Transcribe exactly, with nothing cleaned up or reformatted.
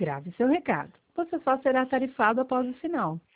grave seu recado. Você só será tarifado após o sinal.